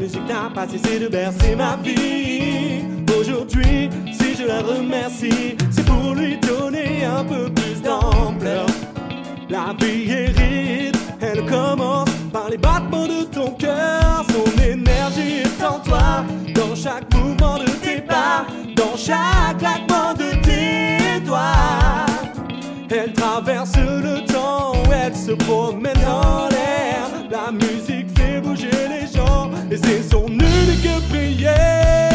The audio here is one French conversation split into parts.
musique n'a pas cessé de bercer ma vie. Aujourd'hui, si je la remercie, c'est pour lui donner un peu plus d'ampleur. La vie est rythme, elle commence par les battements de ton cœur. Son énergie est en toi, dans chaque mouvement de tes pas, dans chaque claquement de tes doigts. Elle traverse le temps, elle se promène dans l'air. La musique fait bouger les gens, et c'est son unique prière.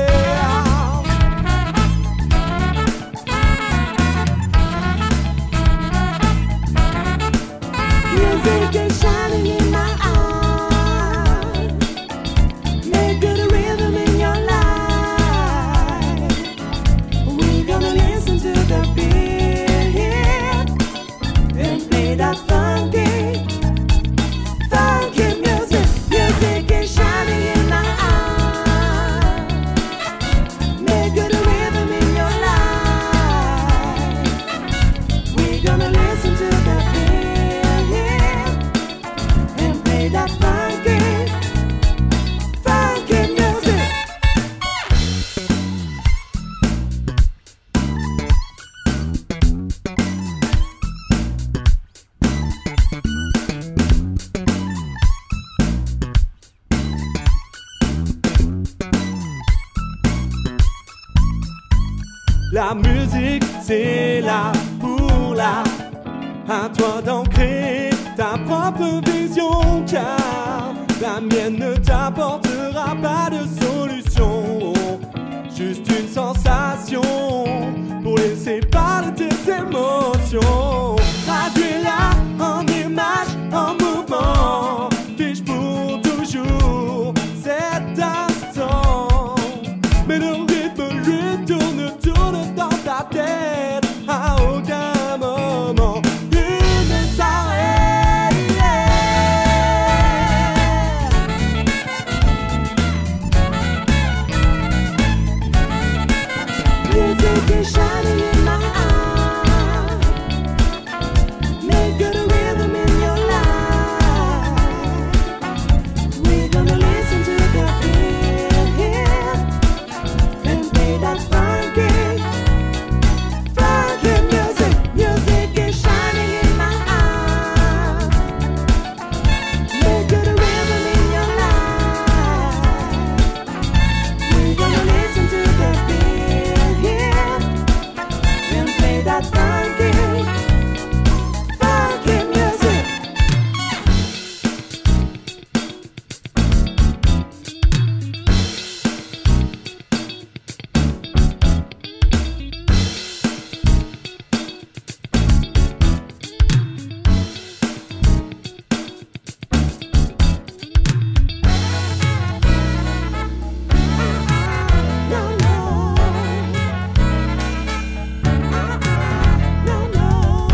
Music is shining in my eyes. Make good rhythm in your life. We're gonna listen to the beat and play that funky, funky music. Music is shining in my eyes. Make good rhythm in your life. We're gonna listen to the beat. That funky, funky music. La musique, c'est là pour là. À toi d'en créer ta propre vision, car la mienne ne t'apportera pas de solution. Juste une sensation pour laisser parler tes émotions. Traduis-la en images, en mouvement. Fiche pour toujours cet instant. Mais le rythme lui tourne dans ta tête à aucun moment. Music is shining in my eyes. Make good rhythm in your life. We're gonna listen to the beat and play that funky, funky music. Music is shining in my eyes. Make good rhythm in your life. We're gonna listen to the beat and play that funky, funky music. No, no. No, no.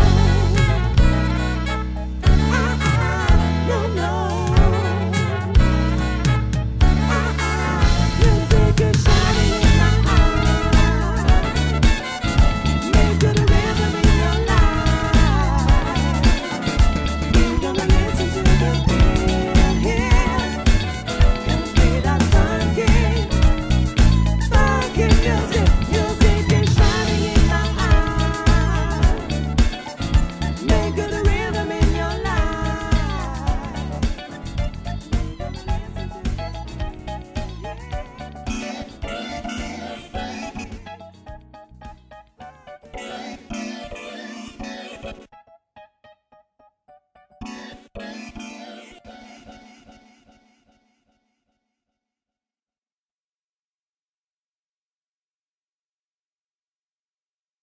No, no. Music is shining in my eyes. Make good rhythm in your life. We're gonna listen to the beat and play that funky, funky music.